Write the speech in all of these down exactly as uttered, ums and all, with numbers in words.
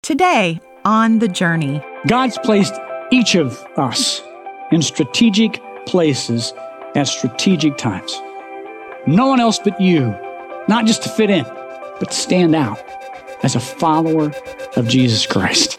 Today on The Journey. God's placed each of us in strategic places at strategic times. No one else but you, not just to fit in, but to stand out as a follower of Jesus Christ.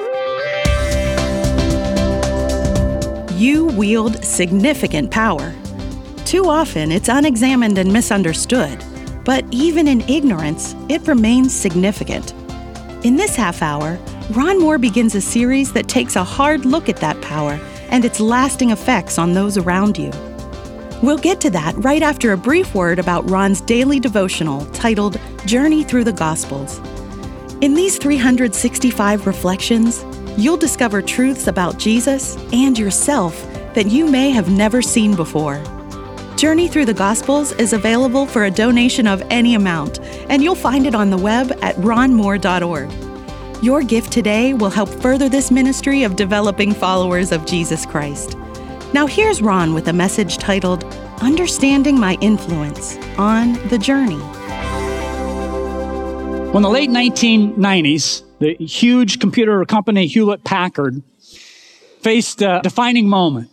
You wield significant power. Too often, it's unexamined and misunderstood, but even in ignorance, it remains significant. In this half hour, Ron Moore begins a series that takes a hard look at that power and its lasting effects on those around you. We'll get to that right after a brief word about Ron's daily devotional titled Journey Through the Gospels. In these three hundred sixty-five reflections, you'll discover truths about Jesus and yourself that you may have never seen before. Journey Through the Gospels is available for a donation of any amount, and you'll find it on the web at ron moore dot org. Your gift today will help further this ministry of developing followers of Jesus Christ. Now here's Ron with a message titled, Understanding My Influence on The Journey. Well, in the late nineteen nineties, the huge computer company Hewlett-Packard faced a defining moment.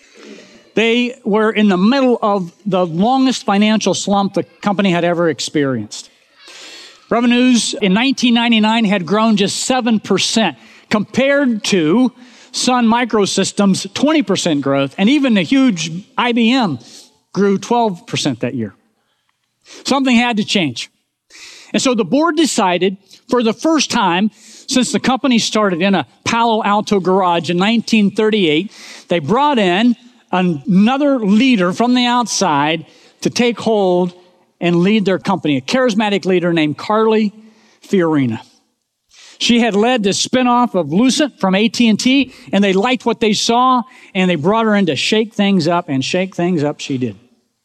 They were in the middle of the longest financial slump the company had ever experienced. Revenues in nineteen ninety-nine had grown just seven percent compared to Sun Microsystems' twenty percent growth, and even the huge I B M grew twelve percent that year. Something had to change. And so the board decided, for the first time since the company started in a Palo Alto garage in nineteen thirty-eight, they brought in another leader from the outside to take hold and lead their company, a charismatic leader named Carly Fiorina. She had led the spinoff of Lucent from A T and T, and they liked what they saw, and they brought her in to shake things up, and shake things up she did.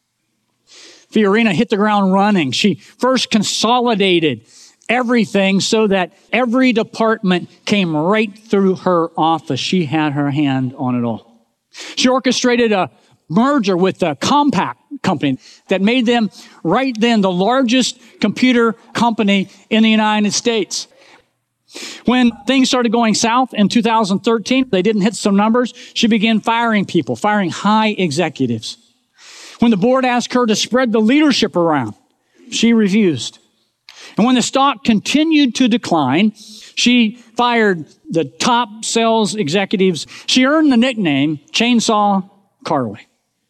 Fiorina hit the ground running. She first consolidated everything so that every department came right through her office. She had her hand on it all. She orchestrated a merger with the Compaq company that made them right then the largest computer company in the United States. When things started going south in two thousand thirteen, they didn't hit some numbers. She began firing people, firing high executives. When the board asked her to spread the leadership around, she refused. And when the stock continued to decline, she fired the top sales executives. She earned the nickname Chainsaw Carly.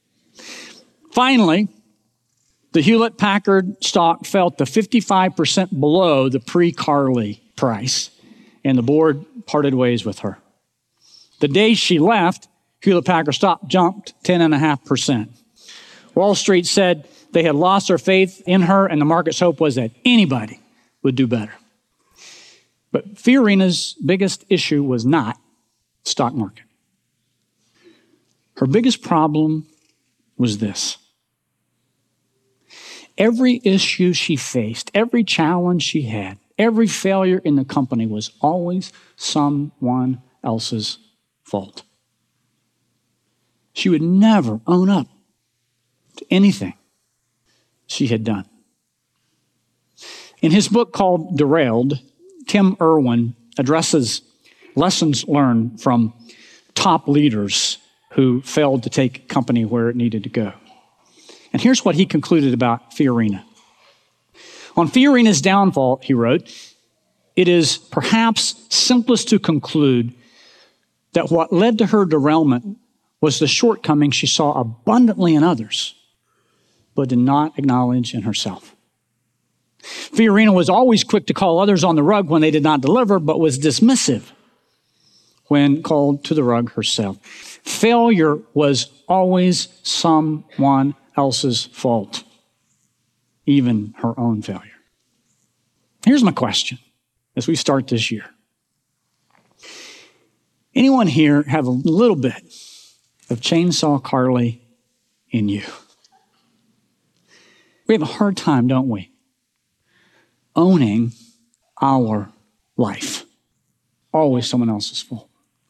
Finally, the Hewlett-Packard stock fell to fifty-five percent below the pre-Carly price, and the board parted ways with her. The day she left, Hewlett-Packard stock jumped ten point five percent. Wall Street said they had lost their faith in her, and the market's hope was that anybody would do better. But Fiorina's biggest issue was not the stock market. Her biggest problem was this. Every issue she faced, every challenge she had, every failure in the company was always someone else's fault. She would never own up to anything she had done. In his book called Derailed, Tim Irwin addresses lessons learned from top leaders who failed to take a company where it needed to go. And here's what he concluded about Fiorina. On Fiorina's downfall, he wrote, it is perhaps simplest to conclude that what led to her derailment was the shortcoming she saw abundantly in others, but did not acknowledge in herself. Fiorina was always quick to call others on the rug when they did not deliver, but was dismissive when called to the rug herself. Failure was always someone else's fault, even her own failure. Here's my question as we start this year. Anyone here have a little bit of Chainsaw Carly in you? We have a hard time, don't we, owning our life. Always someone else's fault.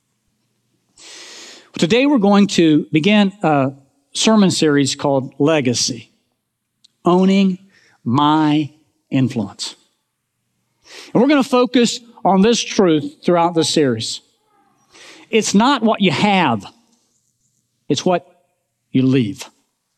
Today we're going to begin a sermon series called Legacy, Owning My Influence. And we're going to focus on this truth throughout the series. It's not what you have. It's what you leave.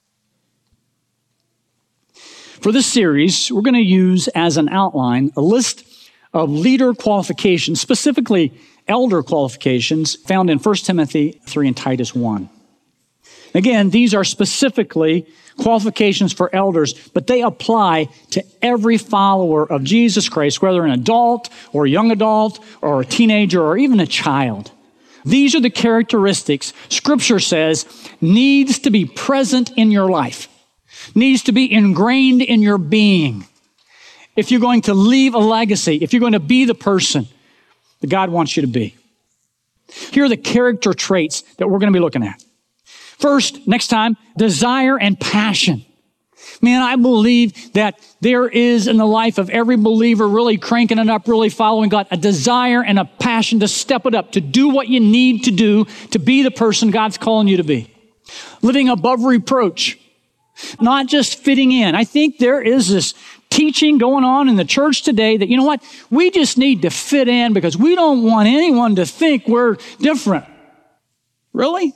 For this series, we're going to use as an outline a list of leader qualifications, specifically elder qualifications, found in First Timothy three and Titus one. Again, these are specifically qualifications for elders, but they apply to every follower of Jesus Christ, whether an adult or a young adult or a teenager or even a child. These are the characteristics Scripture says needs to be present in your life, needs to be ingrained in your being. If you're going to leave a legacy, if you're going to be the person that God wants you to be. Here are the character traits that we're going to be looking at. First, next time, desire and passion. Man, I believe that there is in the life of every believer really cranking it up, really following God, a desire and a passion to step it up, to do what you need to do to be the person God's calling you to be. Living above reproach, not just fitting in. I think there is this teaching going on in the church today that, you know what, we just need to fit in because we don't want anyone to think we're different. Really?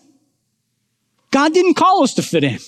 God didn't call us to fit in.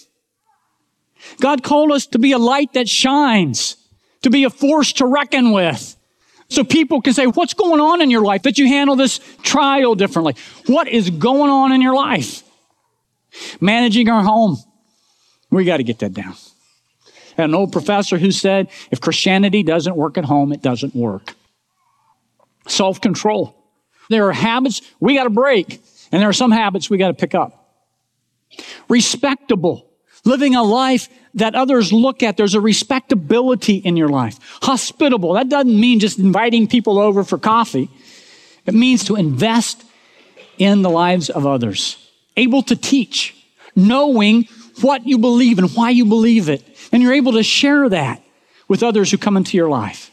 God called us to be a light that shines, to be a force to reckon with. So people can say, what's going on in your life that you handle this trial differently? What is going on in your life? Managing our home. We got to get that down. I had an old professor who said, if Christianity doesn't work at home, it doesn't work. Self-control. There are habits we got to break, and there are some habits we got to pick up. Respectable. Living a life that others look at. There's a respectability in your life. Hospitable. That doesn't mean just inviting people over for coffee. It means to invest in the lives of others. Able to teach. Knowing what you believe and why you believe it. And you're able to share that with others who come into your life.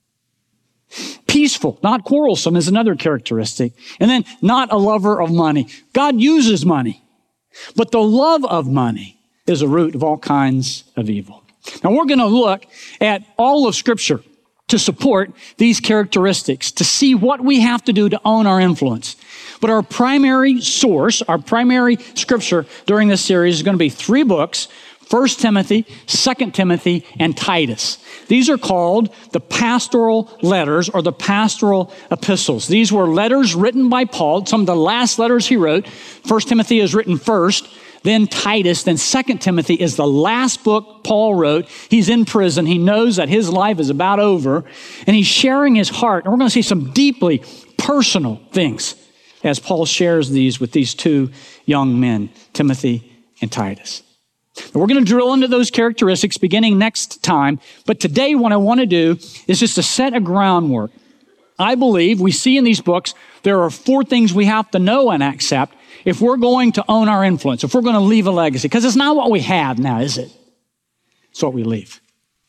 Peaceful, not quarrelsome is another characteristic. And then not a lover of money. God uses money. But the love of money is a root of all kinds of evil. Now we're going to look at all of Scripture to support these characteristics, to see what we have to do to own our influence. But our primary source, our primary Scripture during this series is going to be three books, First Timothy, Second Timothy, and Titus. These are called the pastoral letters or the pastoral epistles. These were letters written by Paul, some of the last letters he wrote. First Timothy is written first, then Titus, then Second Timothy is the last book Paul wrote. He's in prison. He knows that his life is about over, and he's sharing his heart. And we're going to see some deeply personal things as Paul shares these with these two young men, Timothy and Titus. We're going to drill into those characteristics beginning next time. But today what I want to do is just to set a groundwork. I believe we see in these books there are four things we have to know and accept if we're going to own our influence, if we're going to leave a legacy. Because it's not what we have now, is it? It's what we leave.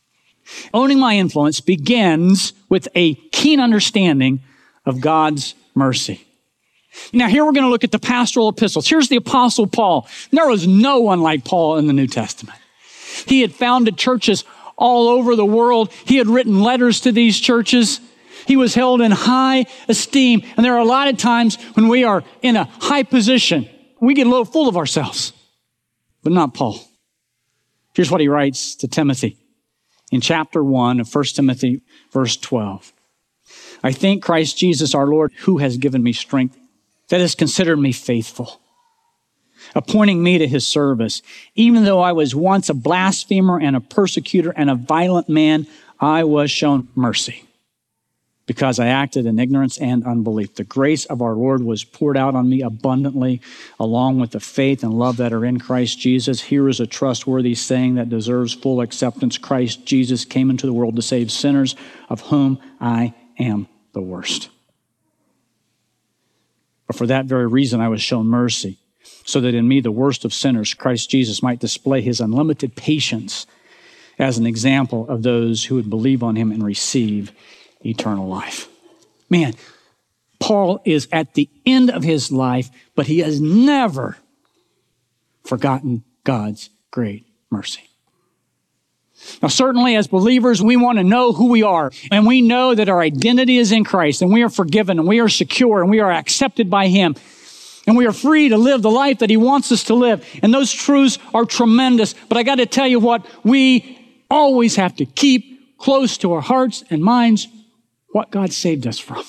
Owning my influence begins with a keen understanding of God's mercy. Now, here we're going to look at the pastoral epistles. Here's the Apostle Paul. There was no one like Paul in the New Testament. He had founded churches all over the world. He had written letters to these churches. He was held in high esteem. And there are a lot of times when we are in a high position, we get a little full of ourselves, but not Paul. Here's what he writes to Timothy in chapter one of First Timothy, verse twelve. I thank Christ Jesus our Lord, who has given me strength, that has considered me faithful, appointing me to his service. Even though I was once a blasphemer and a persecutor and a violent man, I was shown mercy because I acted in ignorance and unbelief. The grace of our Lord was poured out on me abundantly, along with the faith and love that are in Christ Jesus. Here is a trustworthy saying that deserves full acceptance. Christ Jesus came into the world to save sinners, of whom I am the worst. But for that very reason, I was shown mercy, so that in me, the worst of sinners, Christ Jesus might display his unlimited patience as an example of those who would believe on him and receive eternal life. Man, Paul is at the end of his life, but he has never forgotten God's great mercy. Now, certainly as believers, we want to know who we are. And we know that our identity is in Christ, and we are forgiven, and we are secure, and we are accepted by Him. And we are free to live the life that He wants us to live. And those truths are tremendous. But I got to tell you what, we always have to keep close to our hearts and minds what God saved us from.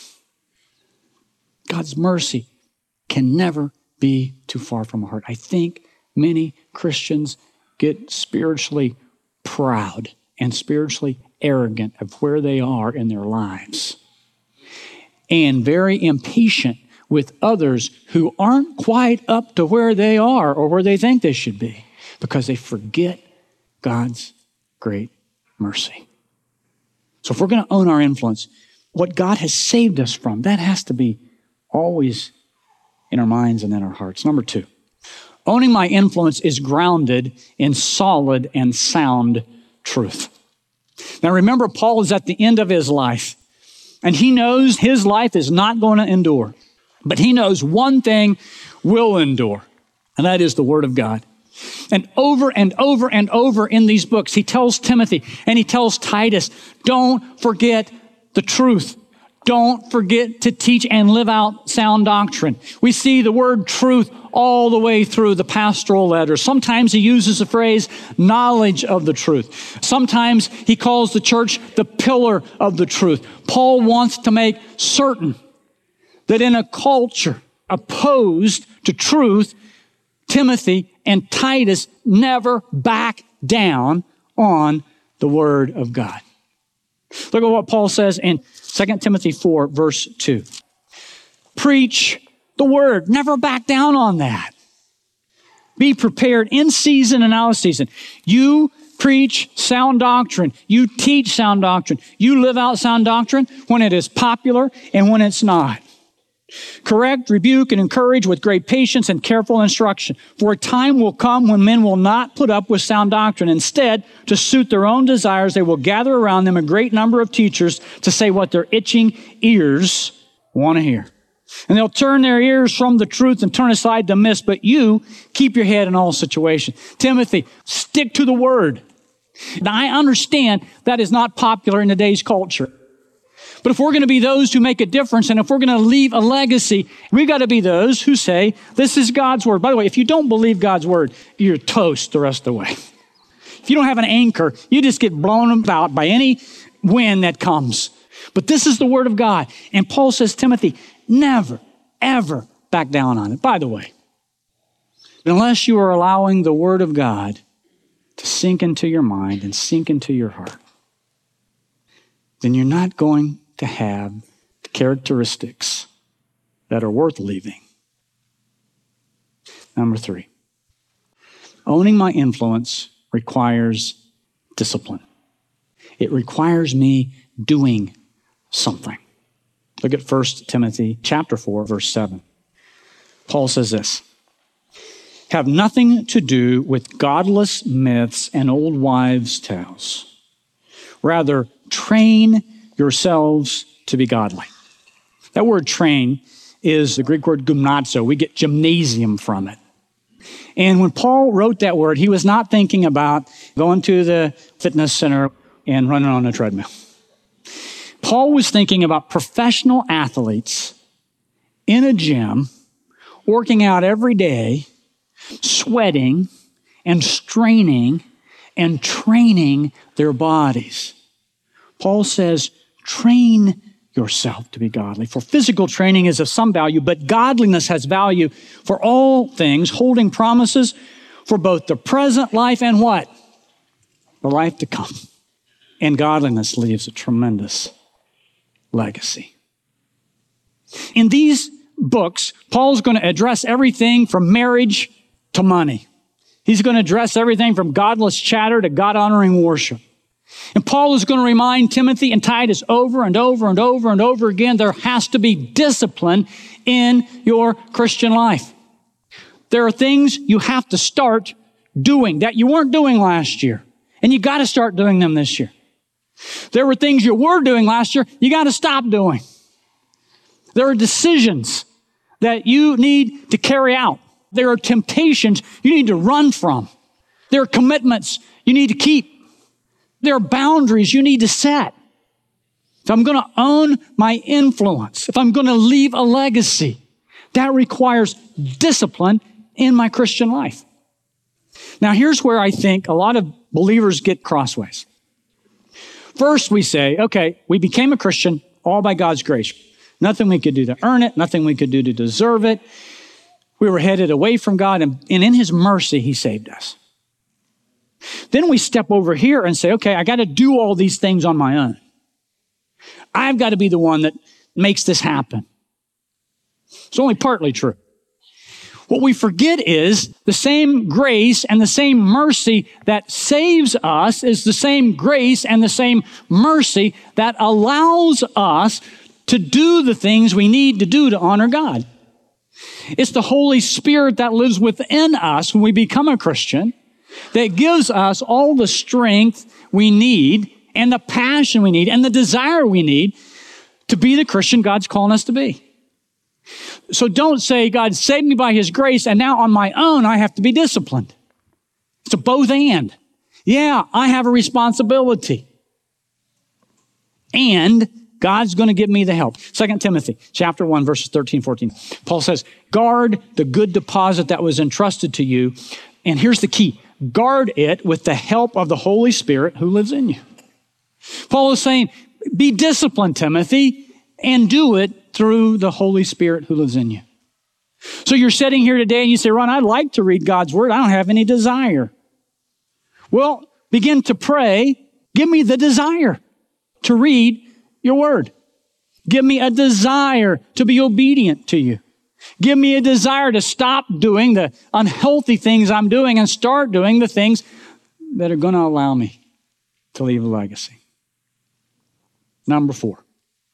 God's mercy can never be too far from our heart. I think many Christians get spiritually proud and spiritually arrogant of where they are in their lives, and very impatient with others who aren't quite up to where they are or where they think they should be, because they forget God's great mercy. So if we're going to own our influence, what God has saved us from, that has to be always in our minds and in our hearts. Number two, owning my influence is grounded in solid and sound truth. Now remember, Paul is at the end of his life, and he knows his life is not going to endure. But he knows one thing will endure, and that is the Word of God. And over and over and over in these books, he tells Timothy and he tells Titus, don't forget the truth. Don't forget to teach and live out sound doctrine. We see the word truth all the way through the pastoral letters. Sometimes he uses the phrase knowledge of the truth. Sometimes he calls the church the pillar of the truth. Paul wants to make certain that in a culture opposed to truth, Timothy and Titus never back down on the Word of God. Look at what Paul says in Second Timothy four, verse two. Preach the Word. Never back down on that. Be prepared in season and out of season. You preach sound doctrine. You teach sound doctrine. You live out sound doctrine when it is popular and when it's not. Correct, rebuke, and encourage with great patience and careful instruction. For a time will come when men will not put up with sound doctrine. Instead, to suit their own desires, they will gather around them a great number of teachers to say what their itching ears want to hear. And they'll turn their ears from the truth and turn aside the mist. But you, keep your head in all situations. Timothy, stick to the Word. Now, I understand that is not popular in today's culture. But if we're going to be those who make a difference, and if we're going to leave a legacy, we've got to be those who say, this is God's Word. By the way, if you don't believe God's Word, you're toast the rest of the way. If you don't have an anchor, you just get blown about by any wind that comes. But this is the Word of God. And Paul says, Timothy, never, ever back down on it. By the way, unless you are allowing the Word of God to sink into your mind and sink into your heart, then you're not going to have the characteristics that are worth leaving. Number three, owning my influence requires discipline. It requires me doing something. Look at First Timothy chapter four, verse seven. Paul says this, have nothing to do with godless myths and old wives' tales. Rather, train yourselves to be godly. That word train is the Greek word gymnazo. We get gymnasium from it. And when Paul wrote that word, he was not thinking about going to the fitness center and running on a treadmill. Paul was thinking about professional athletes in a gym, working out every day, sweating and straining and training their bodies. Paul says, train yourself to be godly. For physical training is of some value, but godliness has value for all things, holding promises for both the present life and what? The life to come. And godliness leaves a tremendous legacy. In these books, Paul's going to address everything from marriage to money. He's going to address everything from godless chatter to God-honoring worship. And Paul is going to remind Timothy and Titus over and over and over and over again, there has to be discipline in your Christian life. There are things you have to start doing that you weren't doing last year. And you got to start doing them this year. There were things you were doing last year, you got to stop doing. There are decisions that you need to carry out. There are temptations you need to run from. There are commitments you need to keep. There are boundaries you need to set. If I'm going to own my influence, if I'm going to leave a legacy, that requires discipline in my Christian life. Now, here's where I think a lot of believers get crossways. First, we say, okay, we became a Christian all by God's grace. Nothing we could do to earn it, nothing we could do to deserve it. We were headed away from God, and, and in His mercy, He saved us. Then we step over here and say, okay, I got to do all these things on my own. I've got to be the one that makes this happen. It's only partly true. What we forget is the same grace and the same mercy that saves us is the same grace and the same mercy that allows us to do the things we need to do to honor God. It's the Holy Spirit that lives within us when we become a Christian that gives us all the strength we need and the passion we need and the desire we need to be the Christian God's calling us to be. So don't say, God saved me by His grace, and now on my own I have to be disciplined. It's a both and. Yeah, I have a responsibility. And God's going to give me the help. Second Timothy chapter one, verses thirteen, fourteen. Paul says, guard the good deposit that was entrusted to you. And here's the key. Guard it with the help of the Holy Spirit who lives in you. Paul is saying, be disciplined, Timothy, and do it through the Holy Spirit who lives in you. So you're sitting here today and you say, Ron, I'd like to read God's word. I don't have any desire. Well, begin to pray. Give me the desire to read your word. Give me a desire to be obedient to you. Give me a desire to stop doing the unhealthy things I'm doing and start doing the things that are going to allow me to leave a legacy. Number four,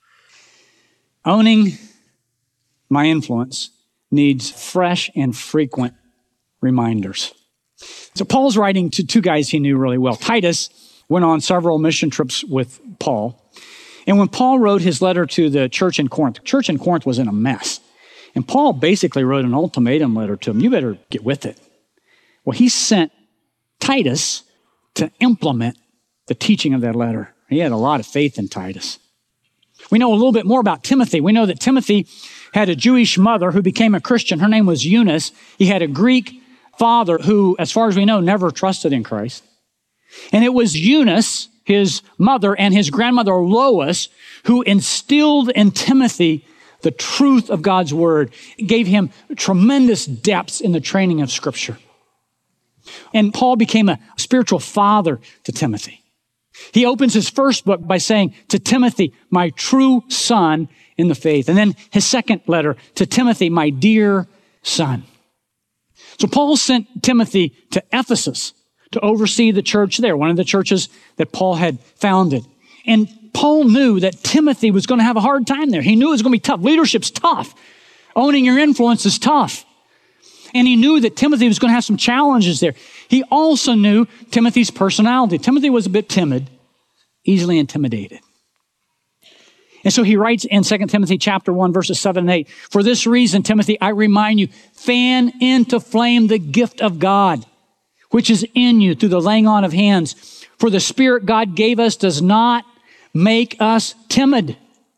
owning my influence needs fresh and frequent reminders. So Paul's writing to two guys he knew really well. Titus went on several mission trips with Paul. And when Paul wrote his letter to the church in Corinth, the church in Corinth was in a mess. And Paul basically wrote an ultimatum letter to him. You better get with it. Well, he sent Titus to implement the teaching of that letter. He had a lot of faith in Titus. We know a little bit more about Timothy. We know that Timothy had a Jewish mother who became a Christian. Her name was Eunice. He had a Greek father who, as far as we know, never trusted in Christ. And it was Eunice, his mother, and his grandmother Lois who instilled in Timothy the truth of God's word. It gave him tremendous depths in the training of Scripture. And Paul became a spiritual father to Timothy. He opens his first book by saying, to Timothy, my true son in the faith. And then his second letter, to Timothy, my dear son. So Paul sent Timothy to Ephesus to oversee the church there, one of the churches that Paul had founded. And Paul knew that Timothy was going to have a hard time there. He knew it was going to be tough. Leadership's tough. Owning your influence is tough. And he knew that Timothy was going to have some challenges there. He also knew Timothy's personality. Timothy was a bit timid, easily intimidated. And so he writes in Second Timothy chapter one, verses seven and eight, for this reason, Timothy, I remind you, fan into flame the gift of God, which is in you through the laying on of hands. For the Spirit God gave us does not make us timid,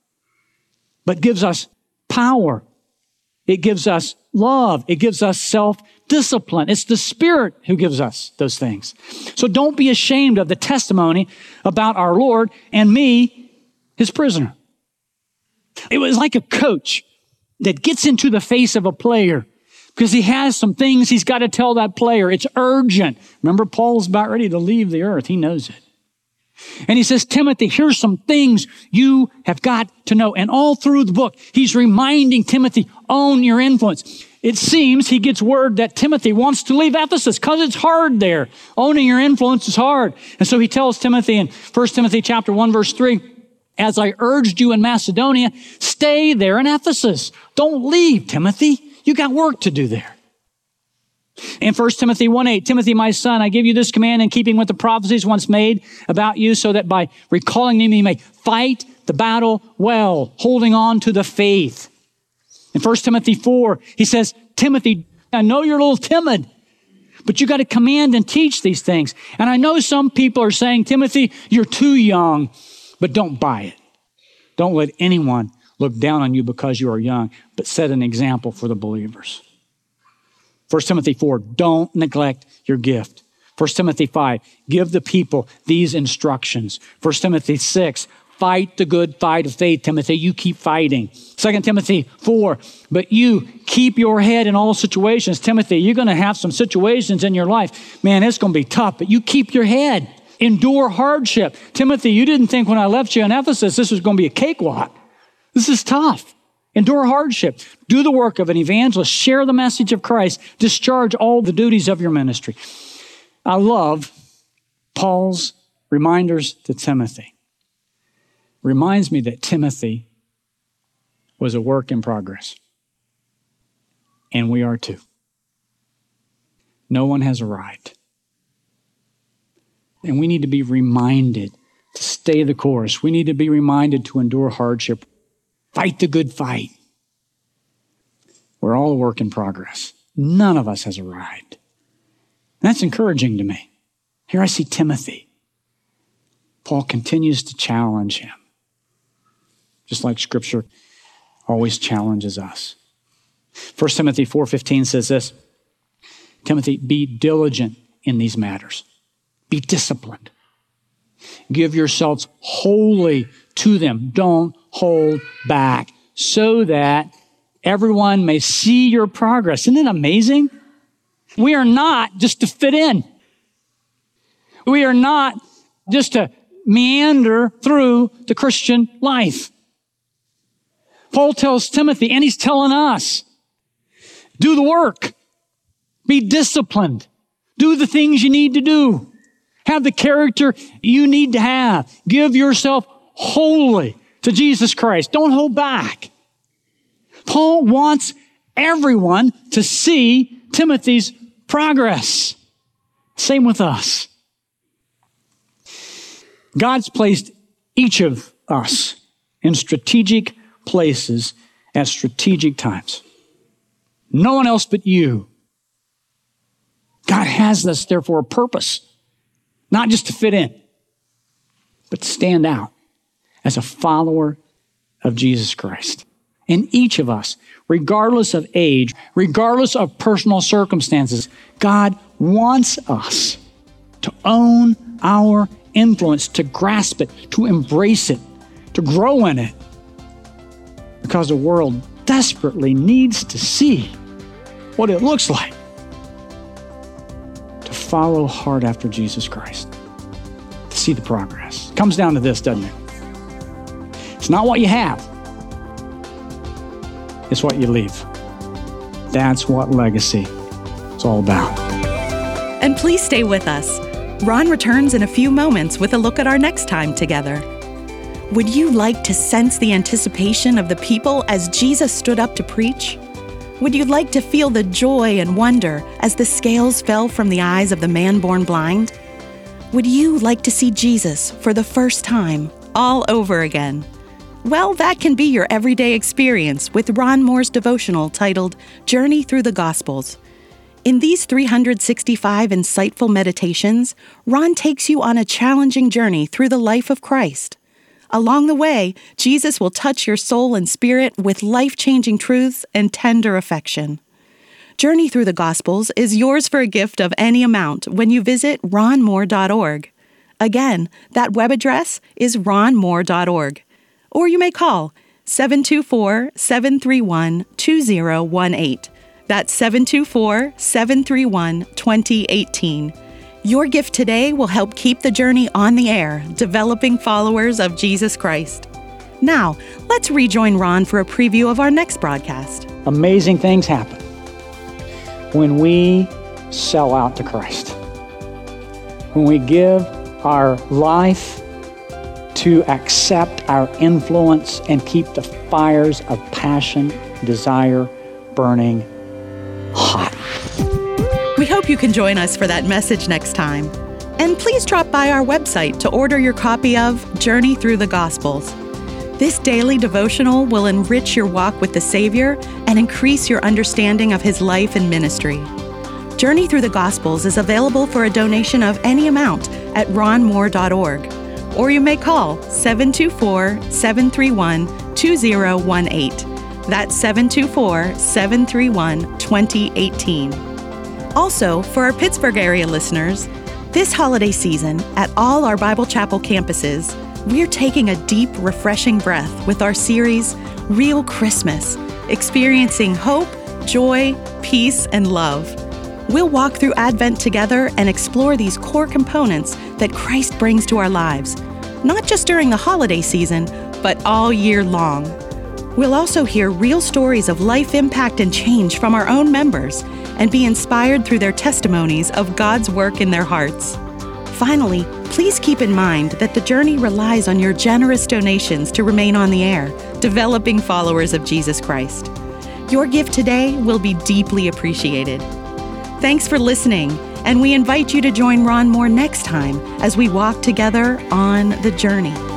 but gives us power. It gives us love. It gives us self-discipline. It's the Spirit who gives us those things. So don't be ashamed of the testimony about our Lord and me, His prisoner. It was like a coach that gets into the face of a player because he has some things he's got to tell that player. It's urgent. Remember, Paul's about ready to leave the earth. He knows it. And he says, Timothy, here's some things you have got to know. And all through the book, he's reminding Timothy, own your influence. It seems he gets word that Timothy wants to leave Ephesus because it's hard there. Owning your influence is hard. And so he tells Timothy in First Timothy chapter one, verse three, as I urged you in Macedonia, stay there in Ephesus. Don't leave, Timothy. You got work to do there. In First Timothy one eight, Timothy, my son, I give you this command in keeping with the prophecies once made about you, so that by recalling them you may fight the battle well, holding on to the faith. In First Timothy four, he says, Timothy, I know you're a little timid, But you got to command and teach these things. And I know some people are saying, Timothy, you're too young, but don't buy it. Don't let anyone look down on you because you are young, but set an example for the believers. First Timothy four, don't neglect your gift. First Timothy five, give the people these instructions. First Timothy six, fight the good fight of faith, Timothy. You keep fighting. Second Timothy four, but you keep your head in all situations. Timothy, you're going to have some situations in your life. Man, it's going to be tough, but you keep your head. Endure hardship. Timothy, you didn't think when I left you in Ephesus, this was going to be a cakewalk. This is tough. Endure hardship. Do the work of an evangelist. Share the message of Christ. Discharge all the duties of your ministry. I love Paul's reminders to Timothy. Reminds me that Timothy was a work in progress. And we are too. No one has arrived. And we need to be reminded to stay the course. We need to be reminded to endure hardship. Fight the good fight. We're all a work in progress. None of us has arrived. And that's encouraging to me. Here I see Timothy. Paul continues to challenge him, just like Scripture always challenges us. First Timothy four fifteen says this, Timothy, be diligent in these matters. Be disciplined. Give yourselves wholly to them. Don't hold back so that everyone may see your progress. Isn't it amazing? We are not just to fit in. We are not just to meander through the Christian life. Paul tells Timothy, and he's telling us, do the work. Be disciplined. Do the things you need to do. Have the character you need to have. Give yourself wholly to Jesus Christ. Don't hold back. Paul wants everyone to see Timothy's progress. Same with us. God's placed each of us in strategic places at strategic times. No one else but you. God has us there for a purpose, not just to fit in, but to stand out as a follower of Jesus Christ. And each of us, regardless of age, regardless of personal circumstances, God wants us to own our influence, to grasp it, to embrace it, to grow in it. Because the world desperately needs to see what it looks like to follow hard after Jesus Christ, to see the progress. It comes down to this, doesn't it? It's not what you have. It's what you leave. That's what legacy is all about. And please stay with us. Ron returns in a few moments with a look at our next time together. Would you like to sense the anticipation of the people as Jesus stood up to preach? Would you like to feel the joy and wonder as the scales fell from the eyes of the man born blind? Would you like to see Jesus for the first time all over again? Well, that can be your everyday experience with Ron Moore's devotional titled Journey Through the Gospels. In these three hundred sixty-five insightful meditations, Ron takes you on a challenging journey through the life of Christ. Along the way, Jesus will touch your soul and spirit with life-changing truths and tender affection. Journey Through the Gospels is yours for a gift of any amount when you visit ron moore dot org. Again, that web address is ron moore dot org. Or you may call seven two four, seven three one, two zero one eight. That's seven two four, seven three one, two zero one eight. Your gift today will help keep the journey on the air, developing followers of Jesus Christ. Now, let's rejoin Ron for a preview of our next broadcast. Amazing things happen when we sell out to Christ. When we give our life to accept our influence and keep the fires of passion, desire burning hot. We hope you can join us for that message next time. And please drop by our website to order your copy of Journey Through the Gospels. This daily devotional will enrich your walk with the Savior and increase your understanding of His life and ministry. Journey Through the Gospels is available for a donation of any amount at ron moore dot org, or you may call seven two four, seven three one, two zero one eight. That's seven two four, seven three one, two zero one eight. Also, for our Pittsburgh area listeners, this holiday season at all our Bible Chapel campuses, we're taking a deep, refreshing breath with our series, Real Christmas, experiencing hope, joy, peace, and love. We'll walk through Advent together and explore these core components that Christ brings to our lives, not just during the holiday season, but all year long. We'll also hear real stories of life impact and change from our own members and be inspired through their testimonies of God's work in their hearts. Finally, please keep in mind that the journey relies on your generous donations to remain on the air, developing followers of Jesus Christ. Your gift today will be deeply appreciated. Thanks for listening, and we invite you to join Ron Moore next time as we walk together on the journey.